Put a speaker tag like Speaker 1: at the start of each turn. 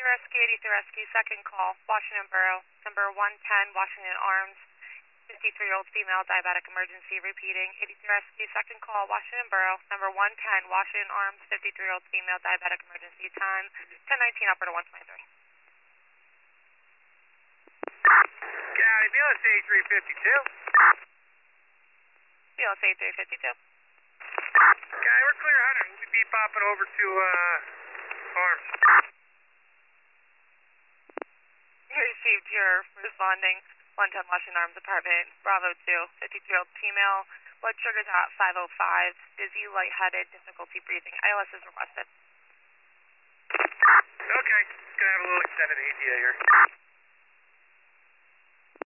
Speaker 1: Rescue, 83 Rescue, second call, Washington Borough, number 110, Washington Arms, 53-year-old female, diabetic emergency, repeating, 83 Rescue, second call, Washington Borough, number 110, Washington Arms, 53-year-old female, diabetic emergency, time 10:19, upper to 123.
Speaker 2: County, BLS 8352.
Speaker 1: BLS 8352.
Speaker 2: Okay, we're clear 100. We'll be popping over to Arms.
Speaker 1: You received your responding 110 Washington Arms apartment, Bravo 2, 53-year-old female, blood sugars at 505, dizzy, lightheaded, difficulty breathing. ILS is requested.
Speaker 2: Okay, just gonna have a little extended ATA here.